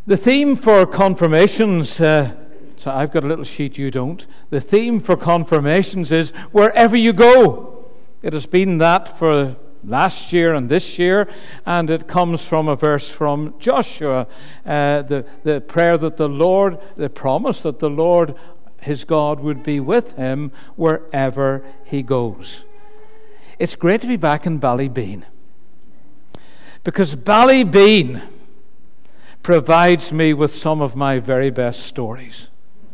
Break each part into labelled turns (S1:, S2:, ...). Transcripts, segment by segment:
S1: The theme for confirmations, so I've got a little sheet, you don't. The theme for confirmations is wherever you go. It has been that for last year and this year, and it comes from a verse from Joshua, the prayer that the promise that the Lord, his God, would be with him wherever he goes. It's great to be back in Ballybeen, because Ballybeen provides me with some of my very best stories.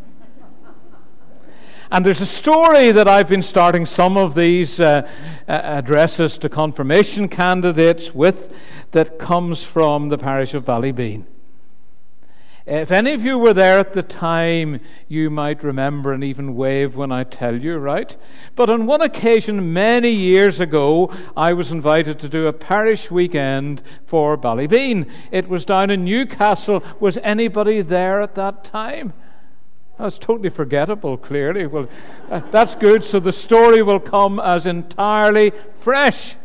S1: And there's a story that I've been starting some of these addresses to confirmation candidates with that comes from the parish of Ballybeen. If any of you were there at the time, you might remember and even wave when I tell you, right? But on one occasion, many years ago, I was invited to do a parish weekend for Ballybeen. It was down in Newcastle. Was anybody there at that time? That's totally forgettable, clearly. Well, that's good, so the story will come as entirely fresh.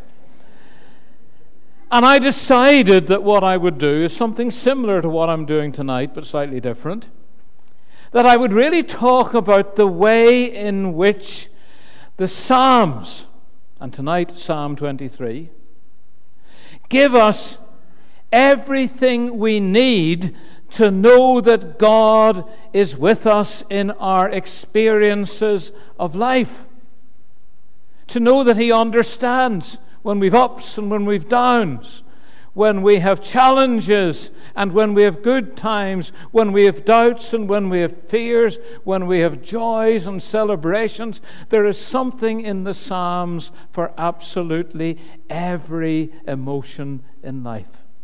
S1: And I decided that what I would do is something similar to what I'm doing tonight, but slightly different. That I would really talk about the way in which the Psalms, and tonight Psalm 23, give us everything we need to know that God is with us in our experiences of life. To know that he understands when we've ups and when we've downs, when we have challenges and when we have good times, when we have doubts and when we have fears, when we have joys and celebrations. There is something in the Psalms for absolutely every emotion in life.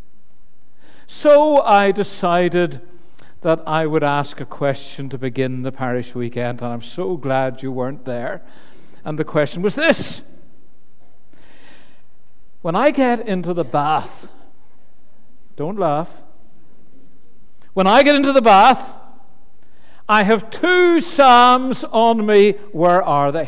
S1: So I decided that I would ask a question to begin the parish weekend, and I'm so glad you weren't there. And the question was this: when I get into the bath, don't laugh, when I get into the bath, I have two Psalms on me. Where are they?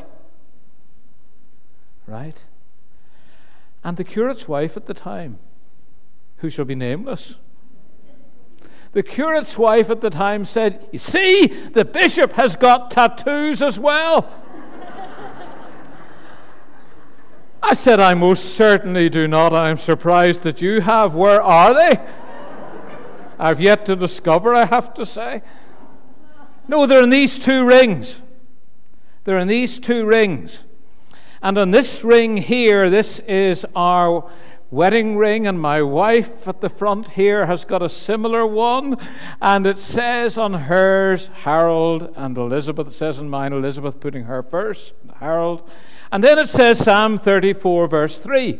S1: Right? And the curate's wife at the time, who shall be nameless, the curate's wife at the time said, "You see, the bishop has got tattoos as well." I said, "I most certainly do not. I'm surprised that you have. Where are they?" I've yet to discover, I have to say. No, they're in these two rings. They're in these two rings. And on this ring here, this is our wedding ring, and my wife at the front here has got a similar one, and it says on hers Harold and Elizabeth. It says on mine Elizabeth, putting her first, Harold. And then it says Psalm 34 verse 3,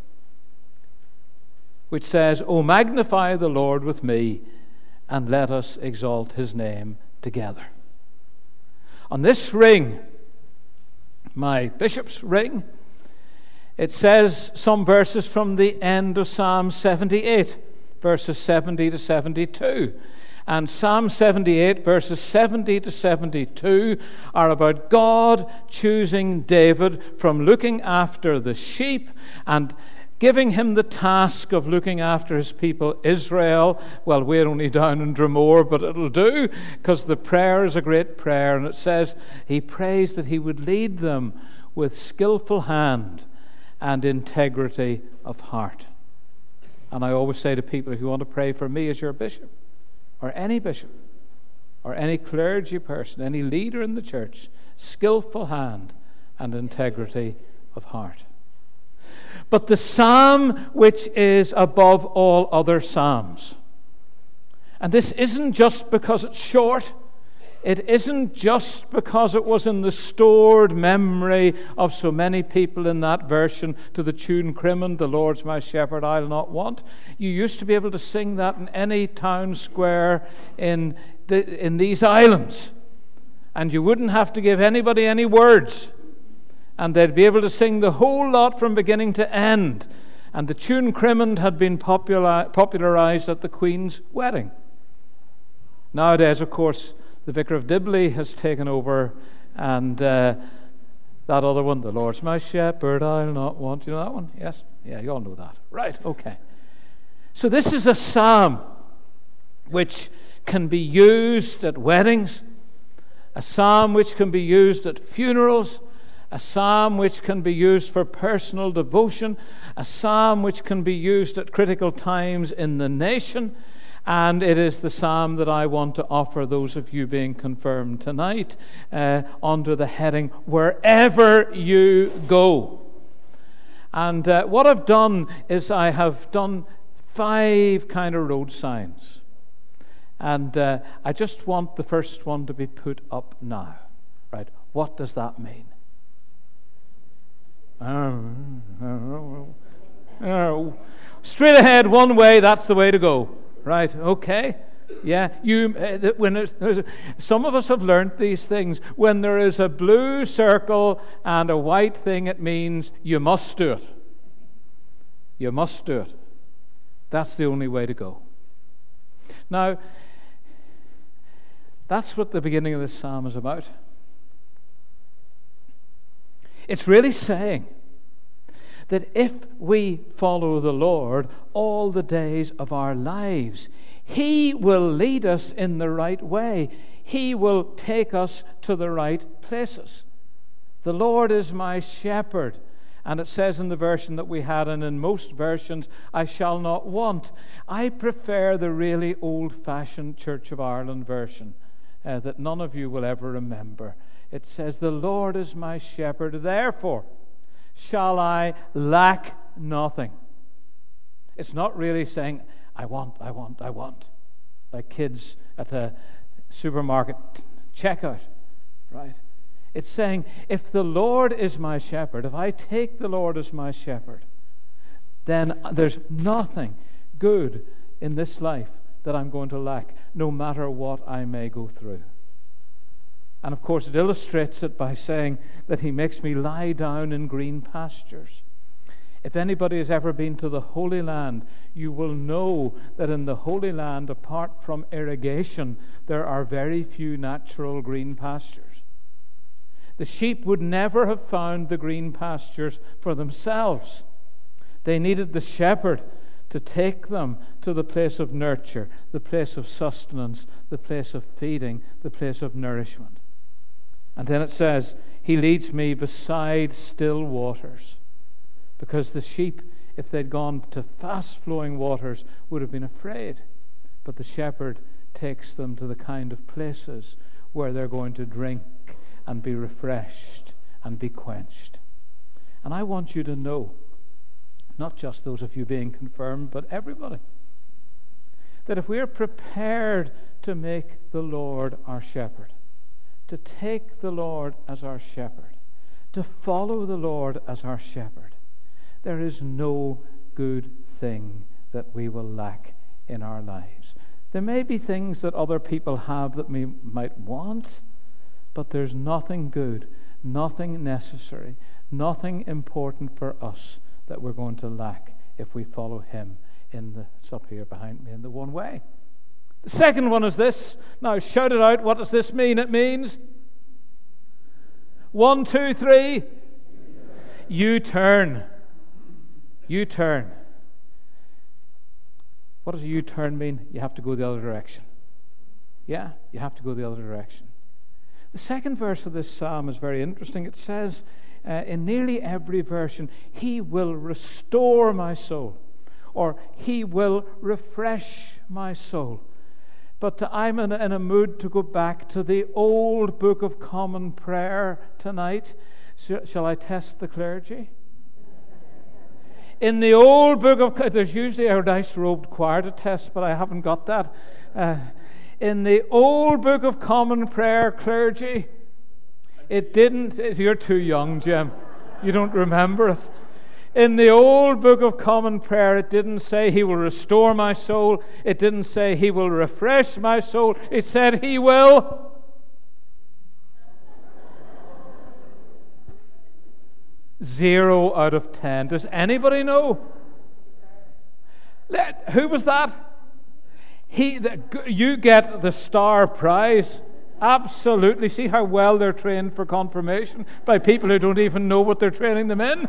S1: which says, "O magnify the Lord with me, and let us exalt his name together." On this ring, my bishop's ring, it says some verses from the end of Psalm 78, verses 70 to 72. And Psalm 78, verses 70 to 72, are about God choosing David from looking after the sheep and giving him the task of looking after his people Israel. Well, we're only down in Dromore, but it'll do, because the prayer is a great prayer. And it says he prays that he would lead them with skillful hand and integrity of heart. And I always say to people, if you want to pray for me as your bishop, or any clergy person, any leader in the church, skillful hand and integrity of heart. But the psalm which is above all other psalms, and this isn't just because it's short, it isn't just because it was in the stored memory of so many people in that version to the tune Crimond, "The Lord's my shepherd, I'll not want." You used to be able to sing that in any town square in these islands, and you wouldn't have to give anybody any words, and they'd be able to sing the whole lot from beginning to end. And the tune Crimond had been popularized at the Queen's wedding. Nowadays, of course, the Vicar of Dibley has taken over, and that other one, "The Lord's my shepherd, I'll not want." You know that one? Yes? Yeah, you all know that. Right, okay. So this is a psalm which can be used at weddings, a psalm which can be used at funerals, a psalm which can be used for personal devotion, a psalm which can be used at critical times in the nation, and it is the psalm that I want to offer those of you being confirmed tonight under the heading, Wherever You Go. And what I've done is I have done 5 kind of road signs. And I just want the first one to be put up now. Right? What does that mean? Straight ahead, one way, that's the way to go. Right? Okay? Yeah. Some of us have learnt these things. When there is a blue circle and a white thing, it means you must do it. You must do it. That's the only way to go. Now, that's what the beginning of this psalm is about. It's really saying that if we follow the Lord all the days of our lives, He will lead us in the right way. He will take us to the right places. The Lord is my shepherd. And it says in the version that we had, and in most versions, I shall not want. I prefer the really old-fashioned Church of Ireland version that none of you will ever remember. It says, the Lord is my shepherd, therefore shall I lack nothing. It's not really saying, I want. Like kids at a supermarket checkout, right? It's saying, if the Lord is my shepherd, if I take the Lord as my shepherd, then there's nothing good in this life that I'm going to lack, no matter what I may go through. And of course, it illustrates it by saying that He makes me lie down in green pastures. If anybody has ever been to the Holy Land, you will know that in the Holy Land, apart from irrigation, there are very few natural green pastures. The sheep would never have found the green pastures for themselves. They needed the shepherd to take them to the place of nurture, the place of sustenance, the place of feeding, the place of nourishment. And then it says, He leads me beside still waters. Because the sheep, if they'd gone to fast-flowing waters, would have been afraid. But the shepherd takes them to the kind of places where they're going to drink and be refreshed and be quenched. And I want you to know, not just those of you being confirmed, but everybody, that if we are prepared to make the Lord our shepherd, to take the Lord as our shepherd, to follow the Lord as our shepherd, there is no good thing that we will lack in our lives. There may be things that other people have that we might want, but there's nothing good, nothing necessary, nothing important for us that we're going to lack if we follow Him it's up here behind me, in the one way. The second one is this. Now shout it out. What does this mean? It means 1, 2, 3. U-turn. U-turn. What does a U-turn mean? You have to go the other direction. Yeah, you have to go the other direction. The second verse of this psalm is very interesting. It says in nearly every version, He will restore my soul, or He will refresh my soul. But I'm in a mood to go back to the old Book of Common Prayer tonight. Shall I test the clergy? In the old Book of... There's usually a nice robed choir to test, but I haven't got that. In the old Book of Common Prayer, clergy, it didn't... You're too young, Jim. You don't remember it. In the old Book of Common Prayer, it didn't say He will restore my soul. It didn't say He will refresh my soul. It said He will... 0 out of 10. Does anybody know? Who was that? You get the star prize. Absolutely. See how well they're trained for confirmation by people who don't even know what they're training them in.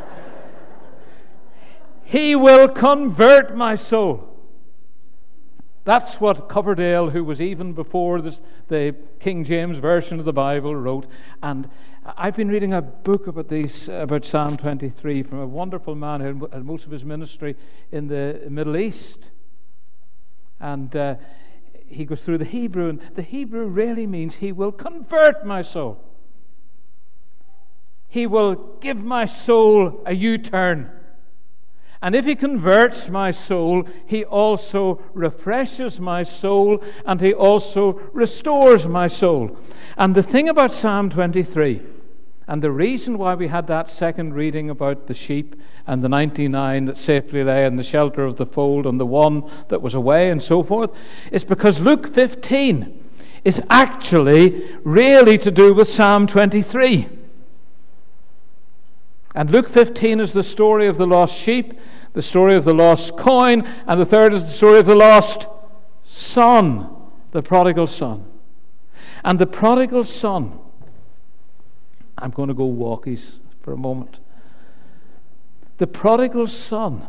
S1: He will convert my soul. That's what Coverdale, who was even before the King James Version of the Bible, wrote. And I've been reading a book about Psalm 23 from a wonderful man who had most of his ministry in the Middle East. And he goes through the Hebrew, and the Hebrew really means he will convert my soul. He will give my soul a U-turn. And if he converts my soul, he also refreshes my soul, and he also restores my soul. And the thing about Psalm 23, and the reason why we had that second reading about the sheep and the 99 that safely lay in the shelter of the fold and the one that was away and so forth, is because Luke 15 is actually really to do with Psalm 23. And Luke 15 is the story of the lost sheep, the story of the lost coin, and the third is the story of the lost son, the prodigal son. And the prodigal son, I'm going to go walkies for a moment. The prodigal son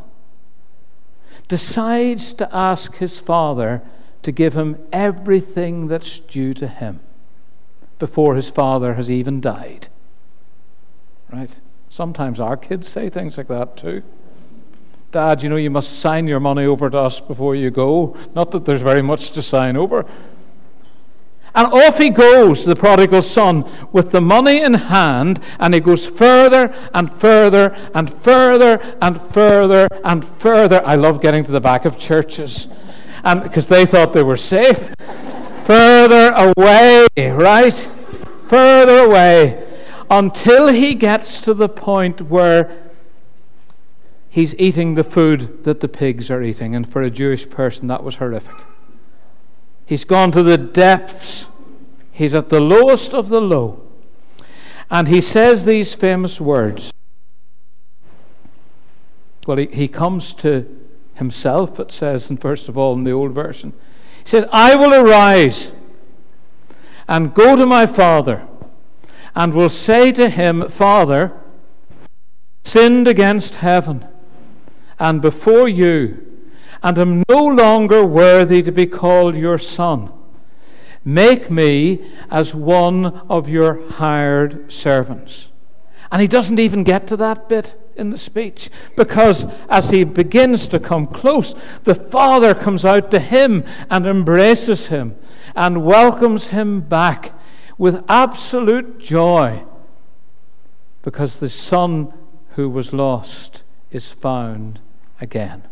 S1: decides to ask his father to give him everything that's due to him before his father has even died. Right? Sometimes our kids say things like that too. Dad, you must sign your money over to us before you go. Not that there's very much to sign over. And off he goes, the prodigal son, with the money in hand, and he goes further and further and further and further and further. I love getting to the back of churches, and because they thought they were safe. Further away, right? Further away, until he gets to the point where he's eating the food that the pigs are eating. And for a Jewish person, that was horrific. He's gone to the depths. He's at the lowest of the low. And he says these famous words. Well, he comes to himself, it says, and first of all in the old version. He says, I will arise and go to my father, and will say to him, Father, sinned against heaven and before you, and am no longer worthy to be called your son. Make me as one of your hired servants. And he doesn't even get to that bit in the speech, because as he begins to come close, the father comes out to him and embraces him and welcomes him back with absolute joy, because the son who was lost is found again.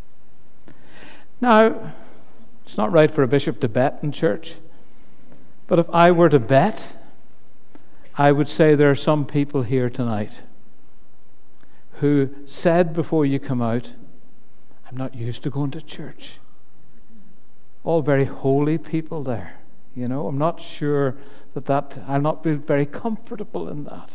S1: Now, it's not right for a bishop to bet in church, but if I were to bet, I would say there are some people here tonight who said before you come out, I'm not used to going to church. All very holy people there. I'm not sure that I'll not be very comfortable in that.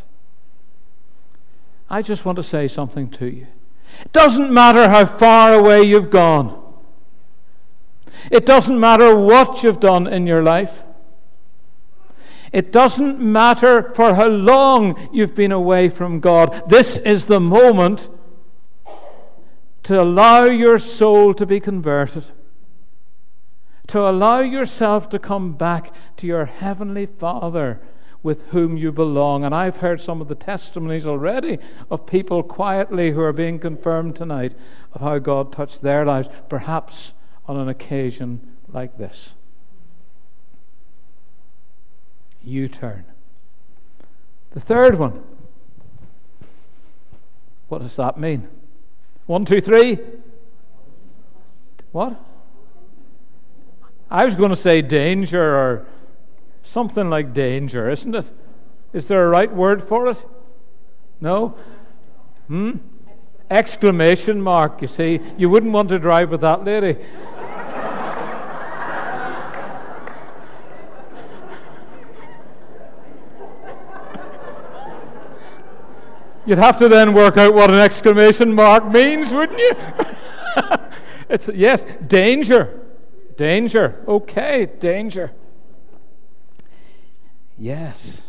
S1: I just want to say something to you. It doesn't matter how far away you've gone. It doesn't matter what you've done in your life. It doesn't matter for how long you've been away from God. This is the moment to allow your soul to be converted, to allow yourself to come back to your heavenly Father with whom you belong. And I've heard some of the testimonies already of people quietly who are being confirmed tonight of how God touched their lives, perhaps on an occasion like this. U-turn. The third one. What does that mean? 1, 2, 3. What? I was going to say danger, or something like danger, isn't it? Is there a right word for it? No? Exclamation mark, you see. You wouldn't want to drive with that lady. You'd have to then work out what an exclamation mark means, wouldn't you? Yes, danger. Danger. Okay, danger. Yes.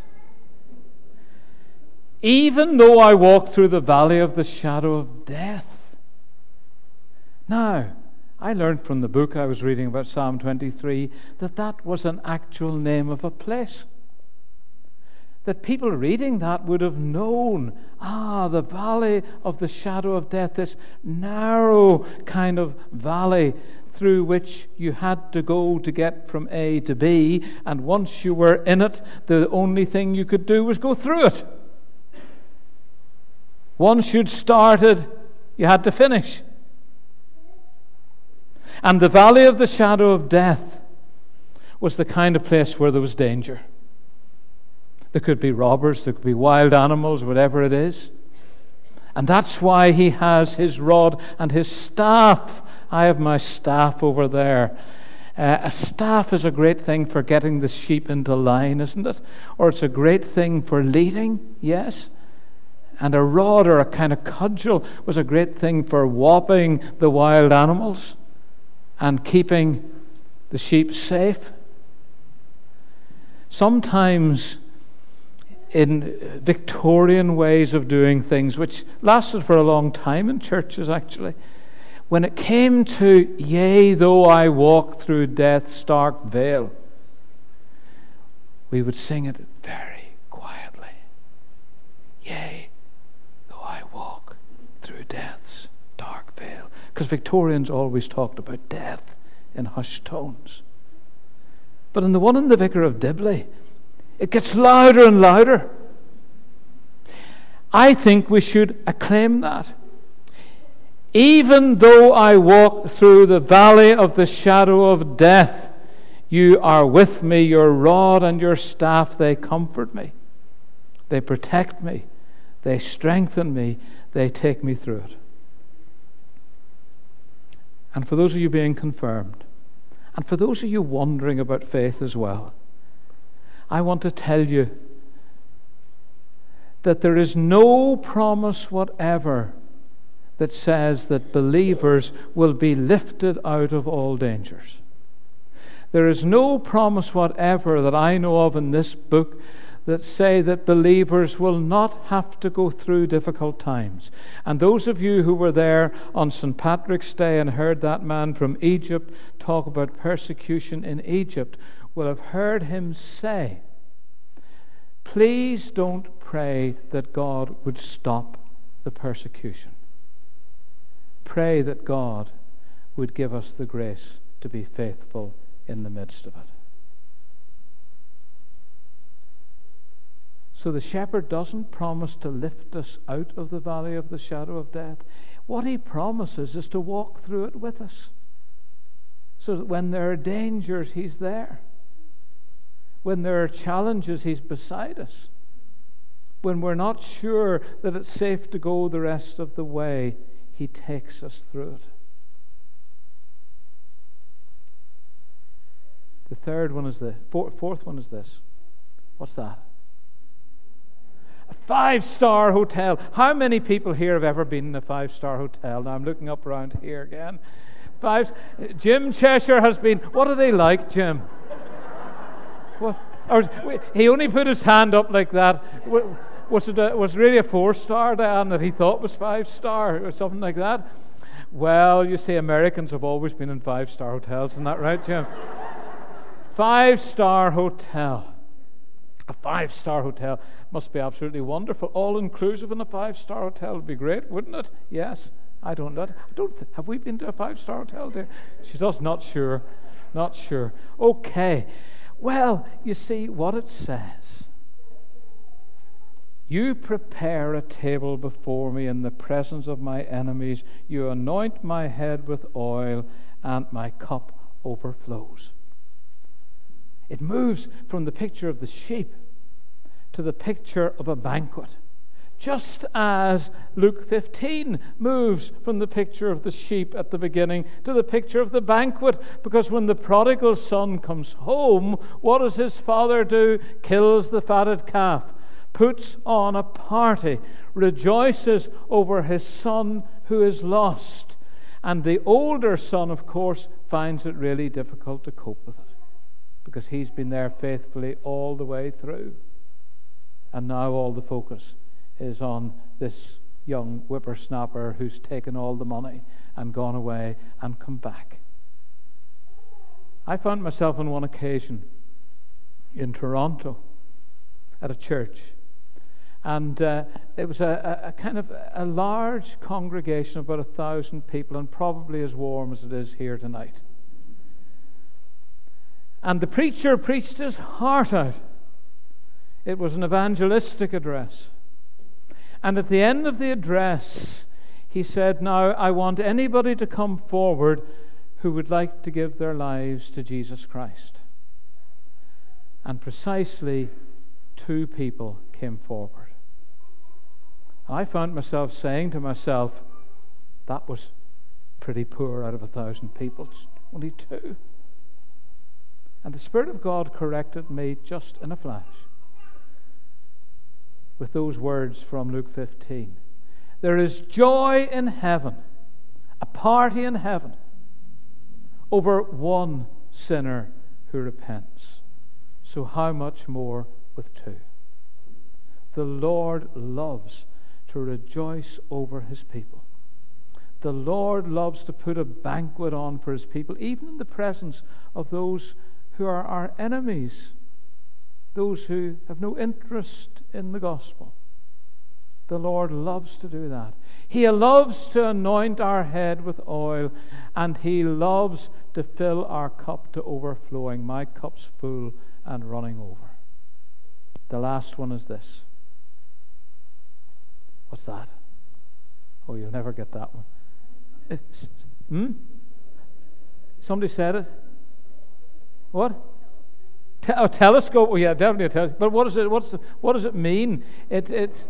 S1: Even though I walk through the valley of the shadow of death. Now, I learned from the book I was reading about Psalm 23 that was an actual name of a place. That people reading that would have known, the valley of the shadow of death, this narrow kind of valley through which you had to go to get from A to B, and once you were in it, the only thing you could do was go through it. Once you'd started, you had to finish. And the valley of the shadow of death was the kind of place where there was danger. There could be robbers, there could be wild animals, whatever it is. And that's why he has his rod and his staff. I have my staff over there. A staff is a great thing for getting the sheep into line, isn't it? Or it's a great thing for leading, yes. And a rod or a kind of cudgel was a great thing for whopping the wild animals and keeping the sheep safe. Sometimes in Victorian ways of doing things, which lasted for a long time in churches actually, when it came to, yea, though I walk through death's dark vale, we would sing it very quietly. Yea, though I walk through death's dark vale. Because Victorians always talked about death in hushed tones. But in the one in the Vicar of Dibley, it gets louder and louder. I think we should acclaim that. Even though I walk through the valley of the shadow of death, you are with me, your rod and your staff, they comfort me. They protect me. They strengthen me. They take me through it. And for those of you being confirmed, and for those of you wondering about faith as well, I want to tell you that there is no promise whatever that says that believers will be lifted out of all dangers. There is no promise whatever that I know of in this book that say that believers will not have to go through difficult times. And those of you who were there on St. Patrick's Day and heard that man from Egypt talk about persecution in Egypt will have heard him say, please don't pray that God would stop the persecution. Pray that God would give us the grace to be faithful in the midst of it. So the shepherd doesn't promise to lift us out of the valley of the shadow of death. What he promises is to walk through it with us, so that when there are dangers, he's there. When there are challenges, he's beside us. When we're not sure that it's safe to go the rest of the way, he takes us through it. The third one is the fourth one is this. What's that? A 5-star hotel. How many people here have ever been in a 5-star hotel? Now I'm looking up around here again. Jim Cheshire has been. What are they like, Jim? What? He only put his hand up like that. Was it really a 4-star, Dan, that he thought was 5-star or something like that? Well, you see, Americans have always been in 5-star hotels, isn't that right, Jim? 5-star hotel. A 5-star hotel must be absolutely wonderful. All-inclusive in a 5-star hotel would be great, wouldn't it? Yes. Have we been to a 5-star hotel, dear? She does, not sure. Not sure. Okay. Well, you see what it says. You prepare a table before me in the presence of my enemies. You anoint my head with oil, and my cup overflows. It moves from the picture of the sheep to the picture of a banquet. Just as Luke 15 moves from the picture of the sheep at the beginning to the picture of the banquet. Because when the prodigal son comes home, what does his father do? Kills the fatted calf, puts on a party, rejoices over his son who is lost. And the older son, of course, finds it really difficult to cope with it, because he's been there faithfully all the way through. And now all the focus is on this young whippersnapper who's taken all the money and gone away and come back. I found myself on one occasion in Toronto at a church, and it was a kind of a large congregation of about 1,000 people, and probably as warm as it is here tonight. And the preacher preached his heart out. It was an evangelistic address. And at the end of the address, he said, "Now, I want anybody to come forward who would like to give their lives to Jesus Christ." And precisely 2 people came forward. I found myself saying to myself, that was pretty poor out of 1,000 people. Only 2. And the Spirit of God corrected me just in a flash with those words from Luke 15. There is joy in heaven, a party in heaven, over one sinner who repents. So how much more with 2? The Lord loves to rejoice over his people. The Lord loves to put a banquet on for his people, even in the presence of those who are our enemies, those who have no interest in the gospel. The Lord loves to do that. He loves to anoint our head with oil, and he loves to fill our cup to overflowing. My cup's full and running over. The last one is this. What's that? Oh, you'll never get that one. Somebody said it? What? Telescope? Oh, yeah, definitely a telescope. But what is it? What does it mean? It's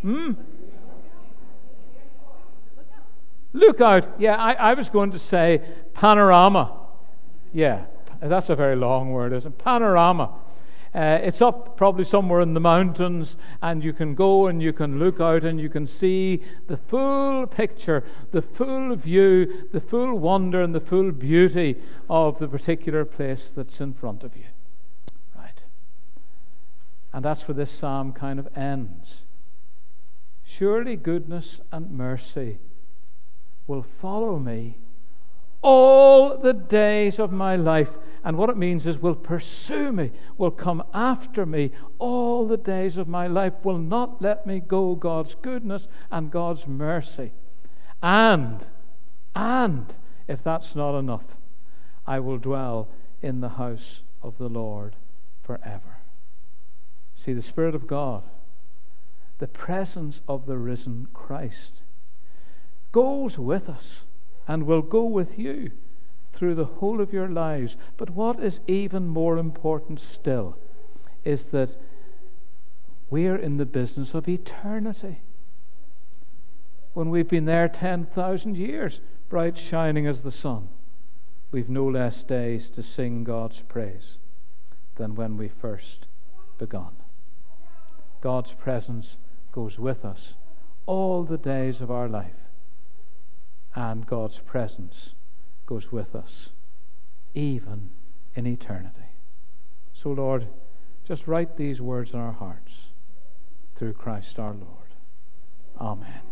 S1: Look out. Yeah, I was going to say panorama. Yeah, that's a very long word, isn't it? Panorama. It's up probably somewhere in the mountains, and you can go and you can look out and you can see the full picture, the full view, the full wonder and the full beauty of the particular place that's in front of you. Right. And that's where this psalm kind of ends. Surely goodness and mercy will follow me all the days of my life. And what it means is will pursue me, will come after me all the days of my life, will not let me go. God's goodness and God's mercy. And if that's not enough, I will dwell in the house of the Lord forever. See, the Spirit of God, the presence of the risen Christ, goes with us and will go with you through the whole of your lives. But what is even more important still is that we're in the business of eternity. When we've been there 10,000 years, bright shining as the sun, we've no less days to sing God's praise than when we first begun. God's presence goes with us all the days of our life, and God's presence goes with us even in eternity. So, Lord, just write these words in our hearts through Christ our Lord. Amen.